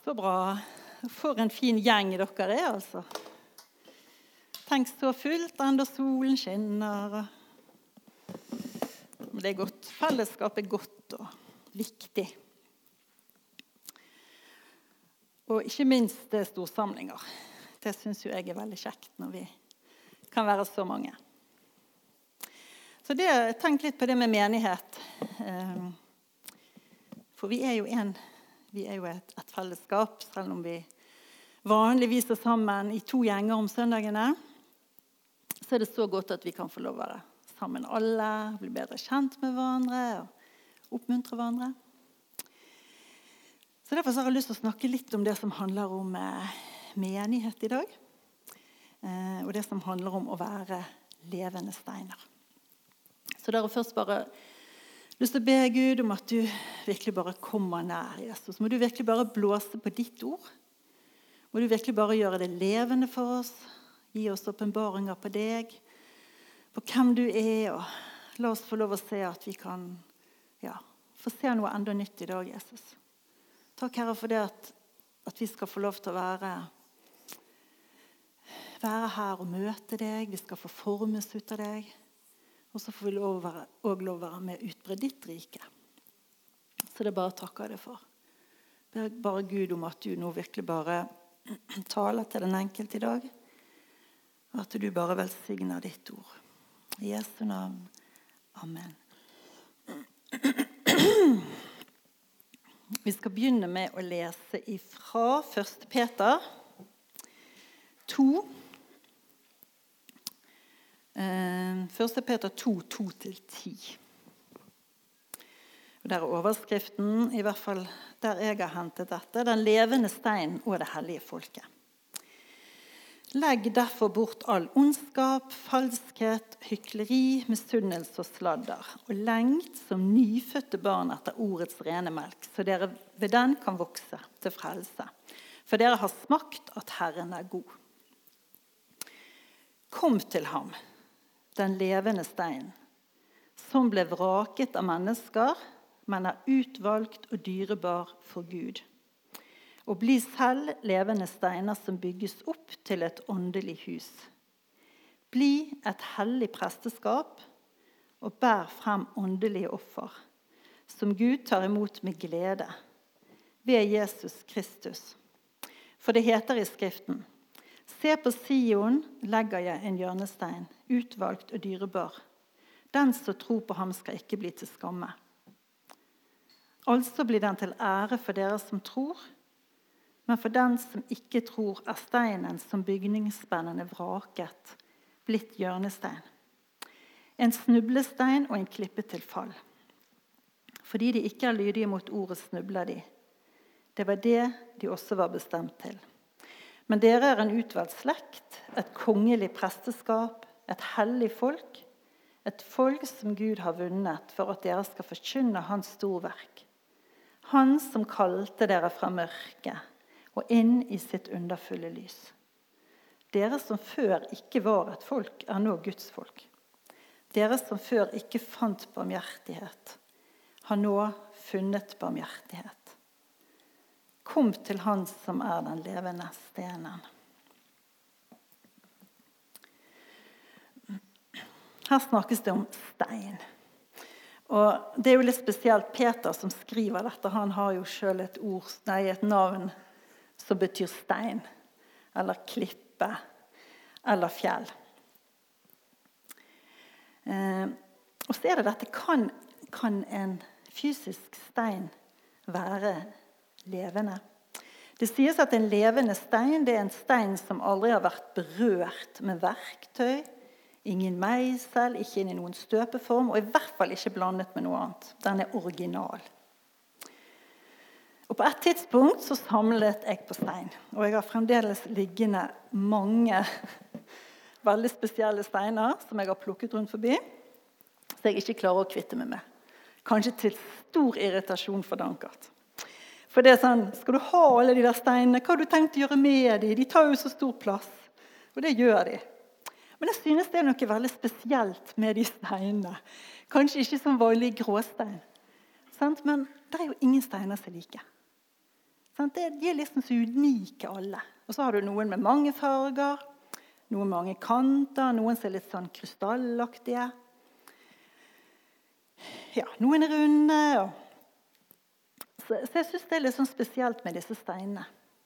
Så bra. For en fin gjeng dere er, altså. Tenk så fullt, enda solen skinner. Men det er godt. Fellesskap er godt og viktig. Og ikke minst det storsamlinger. Det synes jo jeg er veldig kjekt når vi kan være så mange. Så tenk litt på det med menighet. For vi er jo et fellesskap, selv om vi vanligvis er sammen i 2 gjenger om søndagene. Så er det så godt at vi kan få lov å være sammen alle, bli bedre kjent med hverandre og oppmuntre hverandre. Så derfor har jeg lyst til å snakke litt om det som handler om menighet i dag. Og det som handler om å være levende steiner. Så der er først bare lyst til å be Gud om at du virkelig bare kommer nær Jesus. Må du virkelig bare blåse på ditt ord. Må du virkelig bare gjøre det levende for oss. Gi oss åpenbaringer på deg, på hvem du er. Og la oss få lov å se at vi kan få se noe enda nytt i dag, Jesus. Takk, Herre, for det at vi skal få lov til å være her og møte deg. Vi skal få formes ut av deg. Og så får vi lov å være med utbre ditt rike. Så det bare takker jeg deg for. Ber bare Gud om at du nå virkelig bare taler til den enkelte i dag. Og at du bare velsigner ditt ord. I Jesu navn. Amen. Vi skal begynne med å lese ifra 1. Peter 2. 1. Peter 2, 2-10. Og der er overskriften, i hvert fall der jeg har hentet dette, den levende stein og det hellige folket. Legg derfor bort all ondskap, falskhet, hykleri, misunnelse og sladder, og lengt som nyfødte barn etter ordets rene melk, så dere ved den kan vokse til frelse. For dere har smakt at Herren er god. Kom til ham, den levende stein, som ble vraket av mennesker, men er utvalgt og dyrebar for Gud. Og bli selv levende steiner som bygges opp til et åndelig hus. Bli et hellig presteskap og bær frem åndelige offer, som Gud tar imot med glede, ved Jesus Kristus. For det heter i Skriften: Se på Sion legger jeg en hjørnestein, utvalgt og dyrebar. Den som tror på ham skal ikke bli til skamme. Altså blir den til ære for dere som tror, men for den som ikke tror er steinen som bygningsspennene vraket, blitt hjørnestein. En snublestein og en klippe til fall. Fordi de ikke er lydige mot ordet snubler de. Det var det de også var bestemt til. Men dere er en utvalgt slekt, et kongelig presteskap, et hellig folk, et folk som Gud har vunnet for at dere skal forkynne hans storverk. Han som kalte dere fra mørket og inn i sitt underfulle lys. Dere som før ikke var et folk, er nå Guds folk. Dere som før ikke fant barmhjertighet, har nå funnet barmhjertighet. Kom til han som er den levende stenen. Her snakkes det om stein. Og det er jo litt spesielt Peter som skriver dette. Han har jo selv et navn som betyr stein, eller klippe, eller fjell. Og så er det dette, kan en fysisk stein være levende? Det sies at en levende stein, det er en stein som aldri har vært berørt med verktøy, ingen meisel, ikke inn i noen støpeform, og i hvert fall ikke blandet med noe annet. Den er original. Og på et tidspunkt så samlet jeg på stein, og jeg har fremdeles liggende mange veldig spesielle steiner som jeg har plukket rundt forbi, så jeg ikke klarer å kvitte meg med. Kanskje til stor irritasjon for Dankert. For det er sånn, skal du ha alle de der steinene? Hva har du tenkt å gjøre med de? De tar jo så stor plass. Og det gjør de. Men jeg synes det er noe veldig spesielt med de steinene. Kanskje ikke som vanlig gråstein. Men det er jo ingen steiner som er like. De liksom så unike alle. Og så har du noen med mange farger, noen med mange kanter, noen som litt sånn krystallaktige. Ja, noen runde. Så jeg synes det litt sånn spesielt med disse steinene.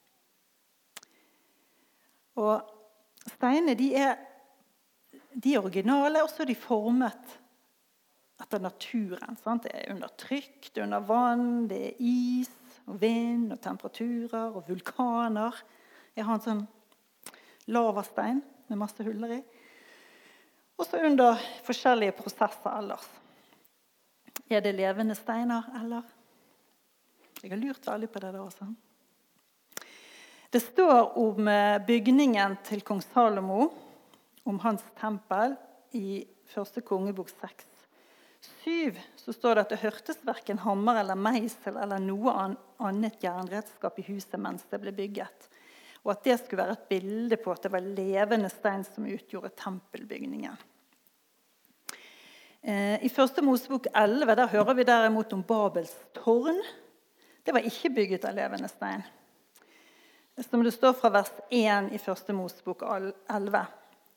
Og steinene, de er originale, og så er de formet etter naturen. Sant? Det er under trykk, det er under vann, det er is, og vind, og temperaturer, og vulkaner. Jeg har en sånn lavastein med masse huller i. Og så under forskjellige prosesser ellers. Er det levende steiner, eller? Jeg har lurt veldig på det der også. Det står om bygningen til kong Salomo, om hans tempel, i 1. kongebok 6:7, så står det at det hørtes hverken hammer eller meisel eller noe annet jernredskap i huset mens det ble bygget. Og at det skulle være et bilde på at det var levende stein som utgjorde tempelbygningen. I 1. Mosebok 11 der hører vi derimot om Babels tårn. Det var ikke bygget av levende stein. Som det står fra vers 1 i 1. Mosebok 11.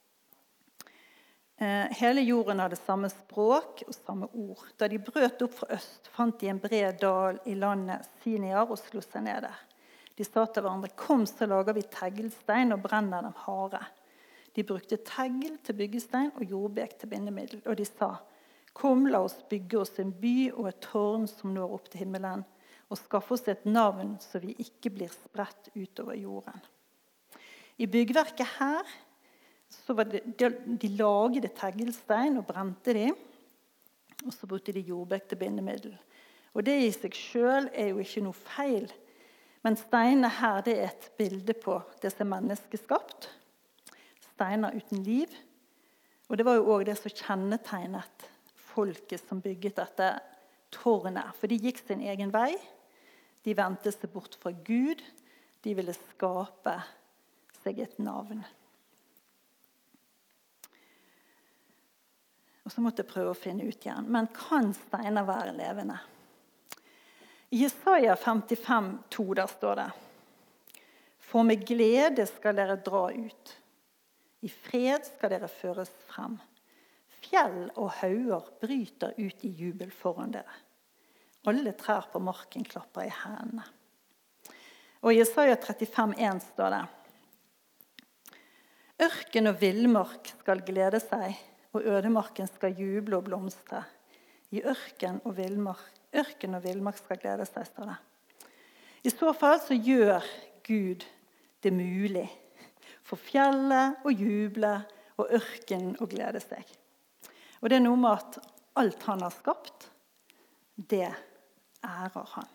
Hele jorden hadde samme språk og samme ord. Da de brøt opp fra øst, fant de en bred dal i landet Siniar og slo seg ned der. De sa til hverandre, kom så lager vi teglstein og brenner dem harde. De brukte tegl til byggestein og jordbek til bindemiddel. Og de sa, kom la oss bygge oss en by og et tårn som når opp til himmelen, og skaffe oss et navn så vi ikke blir spredt utover jorden. I byggverket her, så var de lagde teglstein og brente de, og så brukte de jordbek til bindemiddel. Og det i seg selv er jo ikke noe feil, men steinene her det er et bilde på det som er menneskeskapt, steiner uten liv, og det var jo også det som kjennetegnet folket som bygget dette tårnet, for de gikk sin egen vei, de vendte seg bort fra Gud, de ville skape seg et navn. Og så måtte jeg prøve å finne ut igjen. Men kan steiner være levende? I Jesaja 55,2 der står det: For med glede skal dere dra ut. I fred skal dere føres frem. Fjell og hauger bryter ut i jubel foran dere. Alle trær på marken klapper i hendene. Og i Jesaja 35,1 står det: Ørken og villmark skal glede seg, og ødemarken skal juble og blomstre. I ørken og villmark skal glede seg, står det. I så fall så gjør Gud det mulig for fjellet å juble og ørken å glede seg. Og det er noe med at alt han har skapt, det ærer han.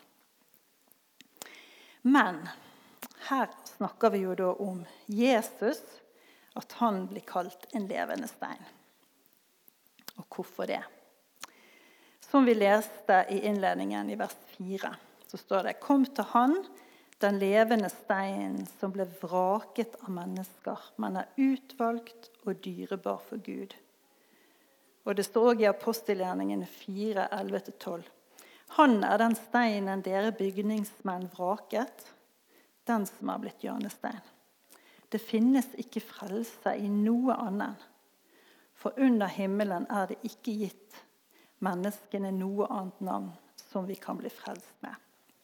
Men her snakker vi jo da om Jesus, at han blir kalt en levende stein. Og hvorfor det? Som vi leste i innledningen i vers 4, så står det: Kom til han, den levende steinen som ble vraket av mennesker, men er utvalgt og dyrebar for Gud. Og det står også i apostelgjerningene 4, 11-12. Han er den steinen dere bygningsmenn vraket, den som er blitt hjørnestein. Det finnes ikke frelse i noe annet. For under himmelen er det ikke gitt menneskene noe annet navn som vi kan bli frelst med.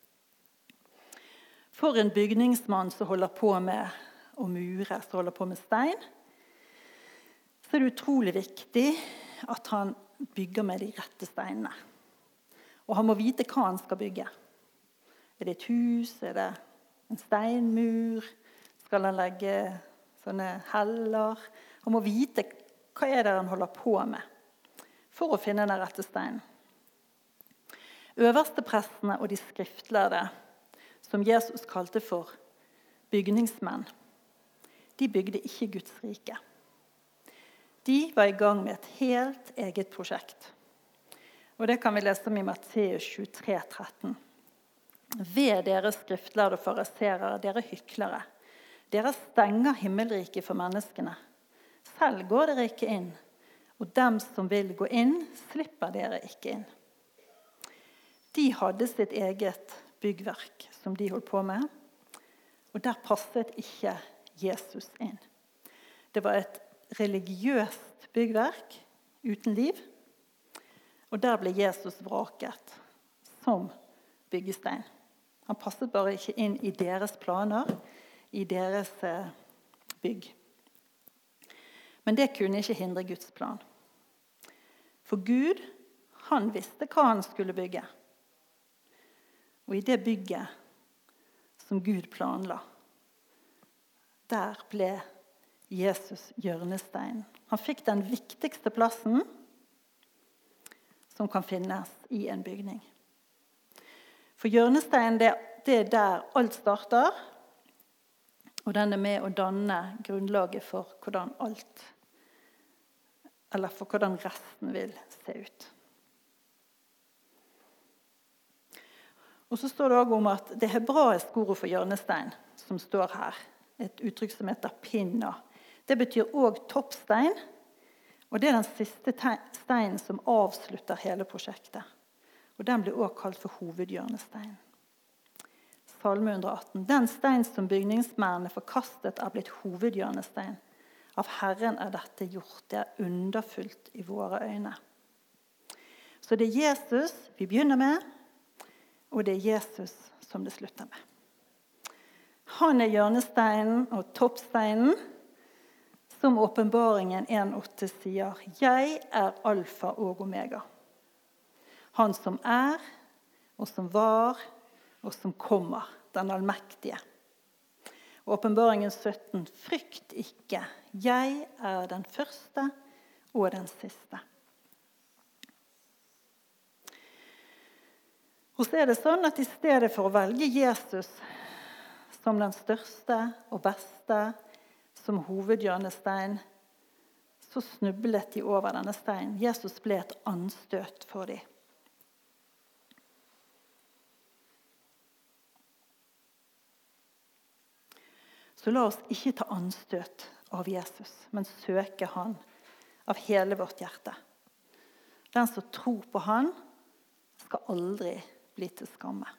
For en bygningsmann som holder på med å mure, som holder på med stein, så er det utrolig viktig at han bygger med de rette steinene. Og han må vite hva han skal bygge. Er det et hus? Er det en steinmur? Skal han legge sånne heller? Han må vite hva er det han holder på med for å finne den rette steinen. Øversteprestene og de skriftlærde, som Jesus kalte for bygningsmenn, de bygde ikke Guds rike. De var i gang med et helt eget prosjekt. Og det kan vi lese om i Matteus 23, 13. Ved dere skriftlærde og fariserere, dere hyklere. Dere stenger himmelriket for menneskene. Selv går dere ikke inn, og dem som vil gå inn, slipper dere ikke inn. De hadde sitt eget byggverk som de holdt på med. Og der passet ikke Jesus inn. Det var et religiøst byggverk uten liv. Og der ble Jesus vraket som byggestein. Han passet bare ikke inn i deres planer, i deres bygg. Men det kunne ikke hindre Guds plan. For Gud, han visste hva han skulle bygge. Og i det bygget som Gud planla, der ble Jesus hjørnestein. Han fikk den viktigste plassen som kan finnes i en bygning. For hjørnestein, det er der alt starter, og den er med å danne grunnlaget for hvordan hvordan resten vil se ut. Og så står det også om at det hebraiske ordet for hjørnestein, som står her, et uttrykk som heter pinna, det betyr også toppstein, og det er den siste steinen som avslutter hele prosjektet. Og den blir også kalt for hovedhjørnestein. Salme 118. Den stein som bygningsmennene forkastet er blitt hovedhjørnestein. Av Herren er dette gjort. Det er underfullt i våre øyne. Så det er Jesus vi begynner med, og det er Jesus som det slutter med. Han er hjørnesteinen og toppsteinen, som Åpenbaringen 1,8 sier, «Jeg er alfa og omega. Han som er, og som var, og som kommer, den allmektige.» Åpenbaringen 17, «Frykt ikke, jeg er den første og den siste.» Og så er det sånn at i stedet for å velge Jesus som den største og beste, som hovedhjørnestein, så snublet de over denne steinen. Jesus ble et anstøt for dem. Så la oss ikke ta anstøt av Jesus, men søke han av hele vårt hjerte. Den som tror på han, skal aldri bli til skamme.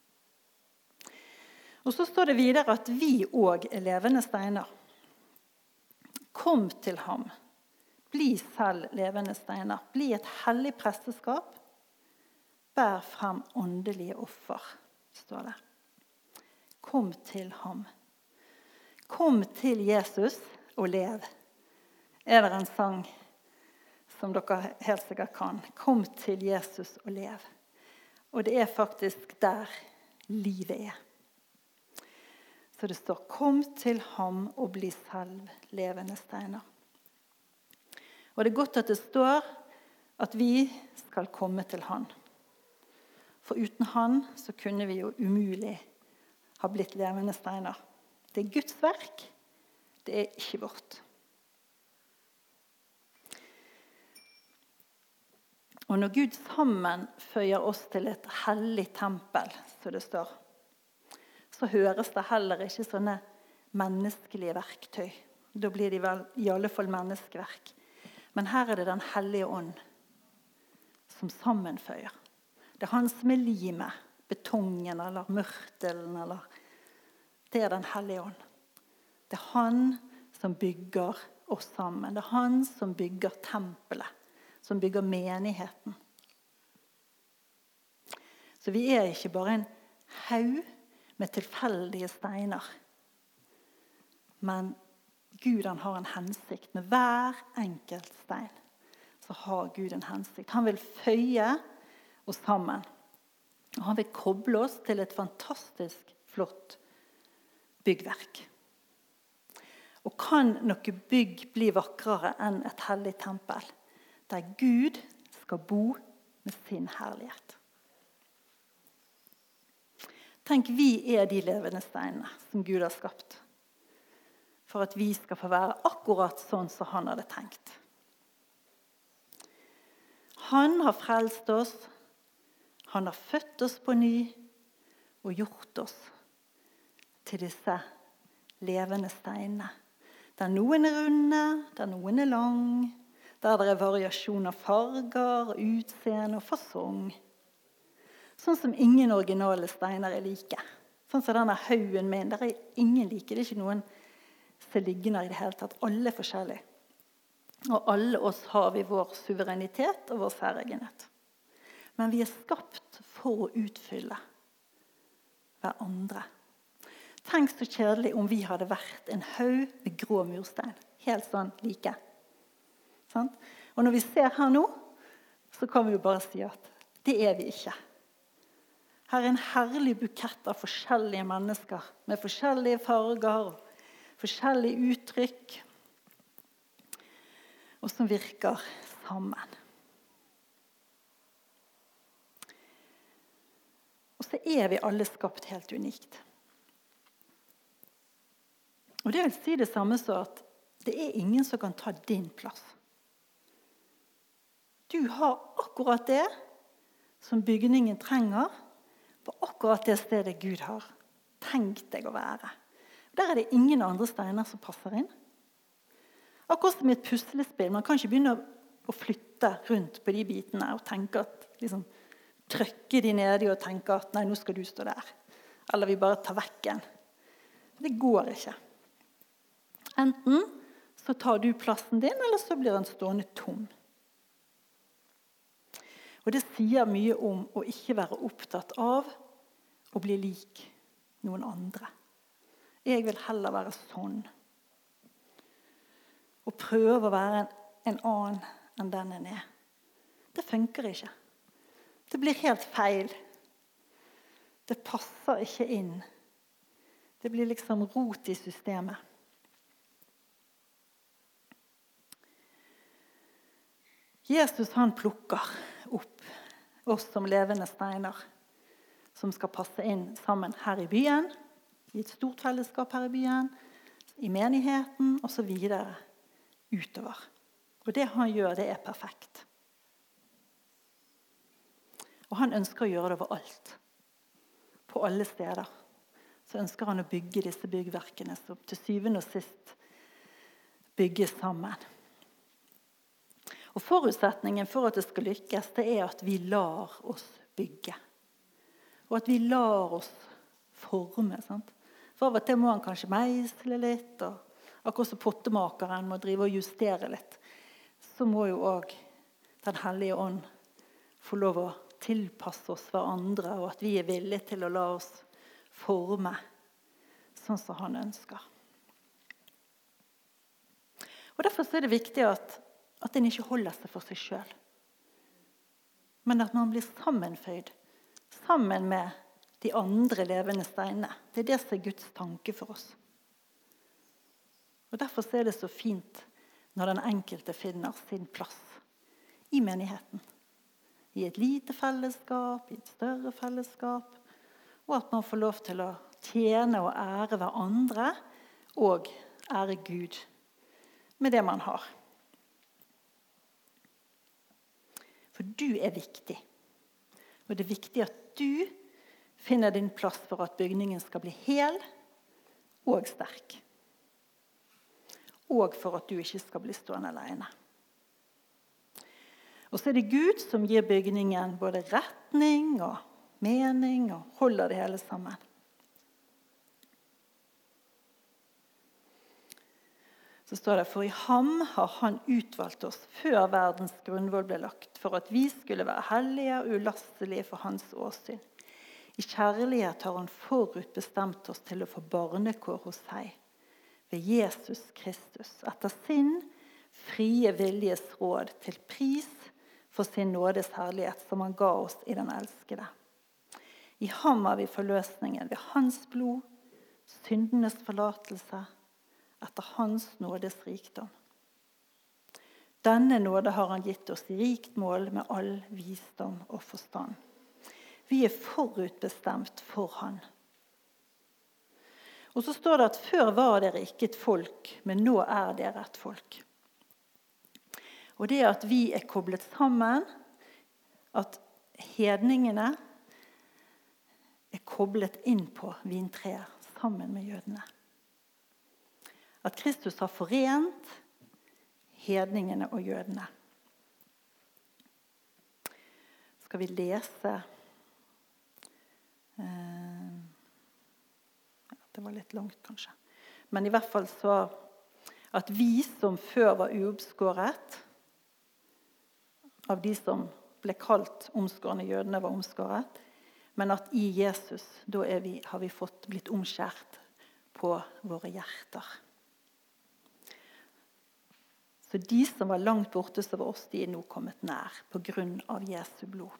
Og så står det videre at vi også er levende steiner. Kom til ham, bli selv levende steiner, bli et hellig presteskap, bær frem åndelige offer, står det. Kom til ham. Kom til Jesus og lev. Er det en sang som dere helt sikkert kan? Kom til Jesus og lev. Og det er faktisk der livet er. Så det står, kom til ham og bli selv levende steiner. Og det er godt at det står at vi skal komme til han. For uten han så kunne vi jo umulig ha blitt levende steiner. Det er Guds verk, det er ikke vårt. Og når Gud sammen føyer oss til et hellig tempel, så det står, så høres det heller ikke sånne menneskelige verktøy. Da blir de vel i alle fall menneskeverk. Men her er det den hellige ånd som sammenføyer. Det er han som er limet, betongen eller mørtelen, eller det er den hellige ånd. Det er han som bygger oss sammen. Det er han som bygger tempelet, som bygger menigheten. Så vi er ikke bare en haug med tilfeldige steiner. Men Gud han har en hensikt med hver enkelt stein. Så har Gud en hensikt. Han vil føye oss sammen. Og han vil koble oss til et fantastisk flott byggverk. Og kan noe bygg bli vakrere enn et hellig tempel, der Gud skal bo med sin herlighet? Tenk, vi er de levende steinene som Gud har skapt, for at vi skal få være akkurat sånn som han hadde tenkt. Han har frelst oss, han har født oss på ny og gjort oss til disse levende steinene. Der noen er runde, der noen er lang, der det er variasjon av farger, utseende og fasong. Sånn som ingen originale steiner er like. Sånn som denne haugen min, der er ingen like. Det er ikke noen som ligner i det hele tatt. Alle er forskjellige. Og alle oss har vi vår suverenitet og vår særegenhet. Men vi er skapt for å utfylle hverandre. Tenk så kjedelig om vi hadde vært en haug med grå murstein. Helt sånn like. Sant? Og når vi ser her nå, så kan vi jo bare si at det er vi ikke. Her er en herlig bukett av forskjellige mennesker, med forskjellige farger og forskjellige uttrykk, og som virker sammen. Og så er vi alle skapt helt unikt. Og det vil si det samme som at det er ingen som kan ta din plass. Du har akkurat det som bygningen trenger, på akkurat det stedet Gud har tenkt deg å være. Der er det ingen andre steiner som passer inn. Akkurat som i et puslespill. Man kan ikke begynne å flytte rundt på de bitene og tenke at, liksom, trykke de nede og tenke at nei, nå skal du stå der. Eller vi bare tar vekk en. Det går ikke. Enten så tar du plassen din, eller så blir den stående tom. Og det sier mye om å ikke være opptatt av å bli lik noen andre. Jeg vil heller være sånn. Og prøve å være en annen enn den en er. Det funker ikke. Det blir helt feil. Det passer ikke inn. Det blir liksom rot i systemet. Jesus han plukker opp oss som levende steiner som skal passe inn sammen her i byen, i et stort fellesskap her i byen, i menigheten og så videre utover. Og det han gjør, det er perfekt. Og han ønsker å gjøre det overalt. På alle steder. Så ønsker han å bygge disse byggverkene som til syvende og sist bygges sammen. Og forutsetningen for at det skal lykkes, det er at vi lar oss bygge. Og at vi lar oss forme. Sant? For av og til må han kanskje meisle litt, og akkurat som pottemakeren må drive og justere litt. Så må jo også Den hellige ånd få lov å tilpasse oss hverandre, og at vi er villige til å la oss forme sånn som han ønsker. Og derfor er det viktig at en ikke holder seg for seg selv, men at man blir sammenføyd sammen med de andre levende steinene. Det er det som er Guds tanke for oss. Og derfor er det så fint når den enkelte finner sin plass i menigheten. I et lite fellesskap, i et større fellesskap, og at man får lov til å tjene og ære hverandre og ære Gud med det man har. For du er viktig. Og det er viktig at du finner din plass for at bygningen skal bli hel og sterk. Og for at du ikke skal bli stående alene. Og så er det Gud som gir bygningen både retning og mening og holder det hele sammen. Så står det, for i ham har han utvalgt oss før verdens grunnvoll ble lagt, for at vi skulle være hellige og ulastelige for hans åsyn. I kjærlighet har han forutbestemt oss til å få barnekår hos seg, ved Jesus Kristus, etter sin frie viljes råd til pris for sin nådes herlighet, som han ga oss i den elskede. I ham har vi forløsningen ved hans blod, syndenes forlatelse, etter hans nådes rikdom. Denne nåde har han gitt oss i rikt mål med all visdom og forstand. Vi er forutbestemt for han. Og så står det at før var dere ikke et folk, men nå er dere et folk. Og det at vi er koblet sammen, at hedningene er koblet inn på vintreet sammen med jødene. At Kristus har forent hedningene og jødene. Skal vi lese Det var litt langt, kanskje. Men i hvert fall så at vi som før var uoppskåret, av de som ble kalt omskårne, jødene var omskåret, men at i Jesus, da har vi blitt omskjært på våre hjerter. Så de som var langt borte som var oss, de nå kommet nær på grunn av Jesu blod.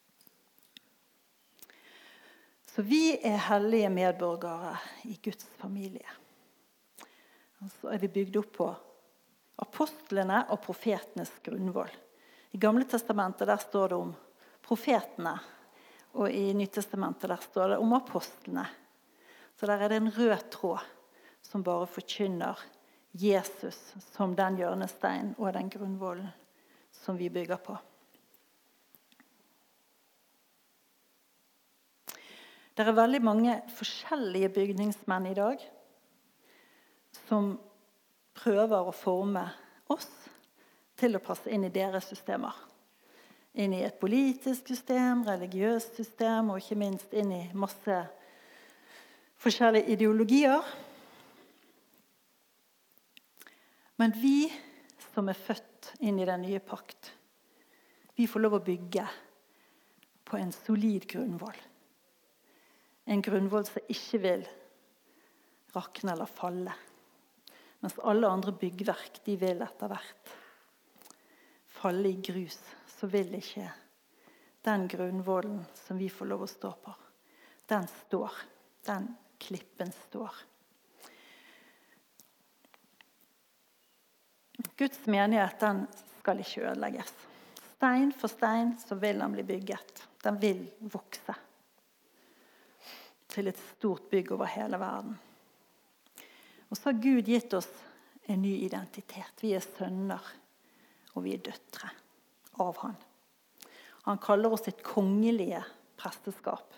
Så vi hellige medborgere i Guds familie. Og så vi bygd opp på apostlene og profetenes grunnvoll. I Gamle testamentet der står det om profetene, og i Nytestamentet der står det om apostlene. Så der det en rød tråd som bare forkynner Jesus som den hjørnestein og den grunnvollen som vi bygger på. Det veldig mange forskjellige bygningsmenn i dag som prøver å forme oss til å passe inn i deres systemer. Inn i et politisk system, religiøst system, og ikke minst inn i masse forskjellige ideologier. Men vi som født inn i den nye pakt, vi får lov å bygge på en solid grunnvoll. En grunnvoll som ikke vil rakne eller falle. Mens alle andre byggverk, de vil etter hvert falle i grus. Så vil ikke den grunnvollen som vi får lov å stå på, den står. Den klippen står. Guds menighet, den skal ikke ødelegges. Stein for stein så vil den bli bygget. Den vil vokse til et stort bygg over hele verden. Og så har Gud gitt oss en ny identitet. Vi sønner, og vi døtre av han. Han kaller oss et kongelige presteskap.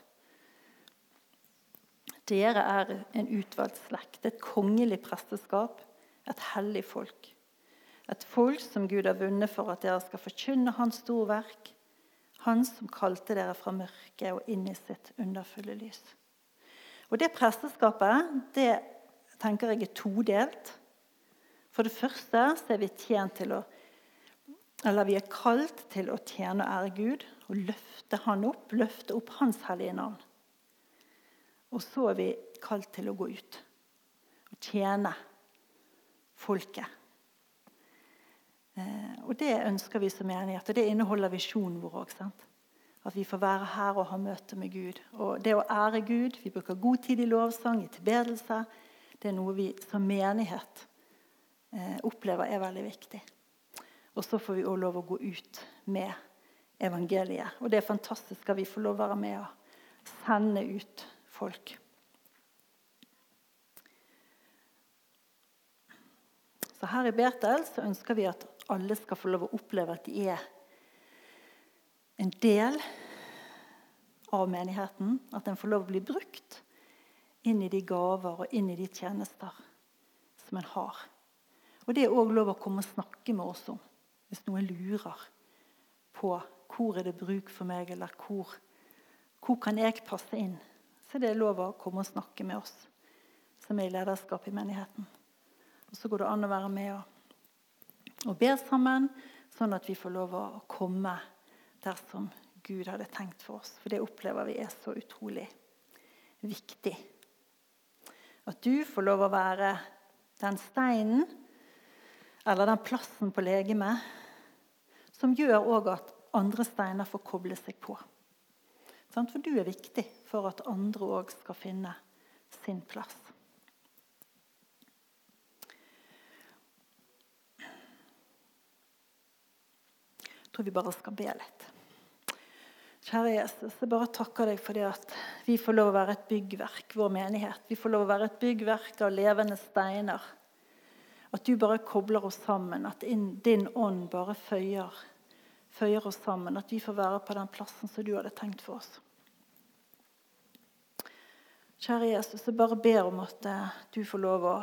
Dere en utvalgt slekt, et kongelig presteskap, et hellig folk. Et folk som Gud har vunnet for at dere skal forkynne hans storverk, han som kalte dere fra mørket og inn i sitt underfulle lys. Og det presteskapet, det tenker jeg todelt. For det første så vi tjent til vi kalt til å tjene og ære Gud, og løfte opp hans hellige navn. Og så vi kalt til å gå ut og tjene folket. Og det ønsker vi som menighet, og det inneholder visjonen vår også, sant? At vi får være her og ha møte med Gud. Og det å ære Gud, vi bruker god tid i lovsang, i tilbedelse. Det noe vi som menighet opplever veldig viktig. Og så får vi også lov å gå ut med evangeliet. Og det fantastisk at vi får lov å være med og sende ut folk. Så her i Betel så ønsker vi at alle skal få lov å oppleve at de en del av menigheten, at den får lov å bli brukt inn i de gaver og inn i de tjenester som en har. Og det også lov å komme og snakke med oss om, hvis noen lurer på hvor det bruk for meg, eller hvor kan jeg passe inn. Så det lov å komme og snakke med oss som i lederskap i menigheten. Og så går det an å være med og be sammen, sånn at vi får lov å komme dersom Gud hadde tenkt for oss. For det opplever vi så utrolig viktig. At du får lov å være den steinen, eller den plassen på legemet, som gjør også at andre steiner får koble seg på. For du viktig for at andre også skal finne sin plass. Jeg tror vi bare skal be litt. Kjære Jesus, jeg bare takker deg for det at vi får lov å være et byggverk, vår menighet. Vi får lov å være et byggverk av levende steiner. At du bare kobler oss sammen, at din ånd bare føyer oss sammen. At vi får være på den plassen som du hadde tenkt for oss. Kjære Jesus, jeg bare ber om at du får lov å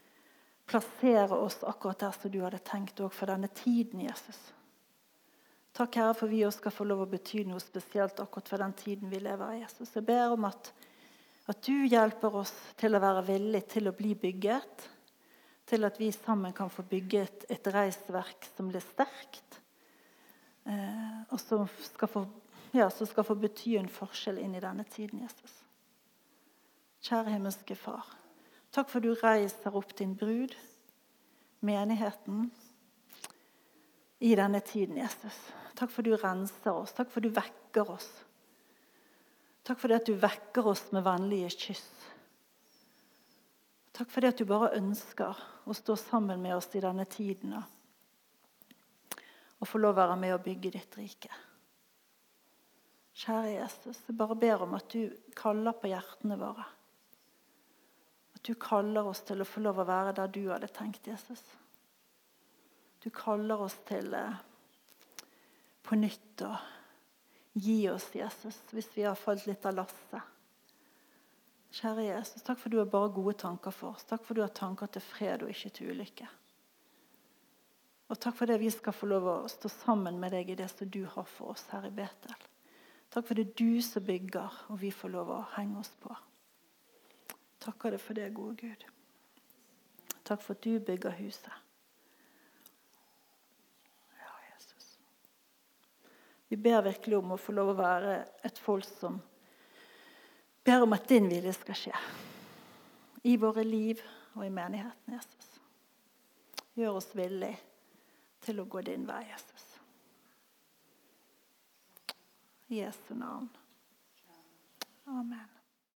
plassere oss akkurat der som du hadde tenkt også for denne tiden, Jesus. Takk, Herre, for vi også skal få lov å bety noe spesielt akkurat for den tiden vi lever i, Jesus. Jeg ber om at du hjelper oss til å være villige til å bli bygget, til at vi sammen kan få bygget et reisverk som blir sterkt, og som skal få bety en forskjell inn i denne tiden, Jesus. Kjære himmelske Far, takk for du reiser opp din brud, menigheten, i denne tiden, Jesus. Takk for du renser oss, takk for du vekker oss. Takk for det at du vekker oss med vennlige kyss. Takk for det at du bare ønsker å stå sammen med oss i denne tiden, og få lov å være med å bygge ditt rike. Kjære Jesus, jeg bare ber om at du kaller på hjertene våre. At du kaller oss til å få lov å være der du hadde tenkt, Jesus. Du kaller oss til på nytt å gi oss, Jesus, hvis vi har falt litt av lasset. Kjære Jesus, takk for du har bare gode tanker for oss. Takk for du har tanker til fred og ikke til ulykke. Og takk for det vi skal få lov å stå sammen med deg i det som du har for oss her i Betel. Takk for det du som bygger, og vi får lov å henge oss på. Takker deg for det, gode Gud. Takk for at du bygger huset. Ja, Jesus. Vi ber virkelig om å få lov å være et folk som ber om at din vilje skal skje. I våre liv og i menigheten, Jesus. Gjør oss villig til å gå din vei, Jesus. I Jesu navn. Amen.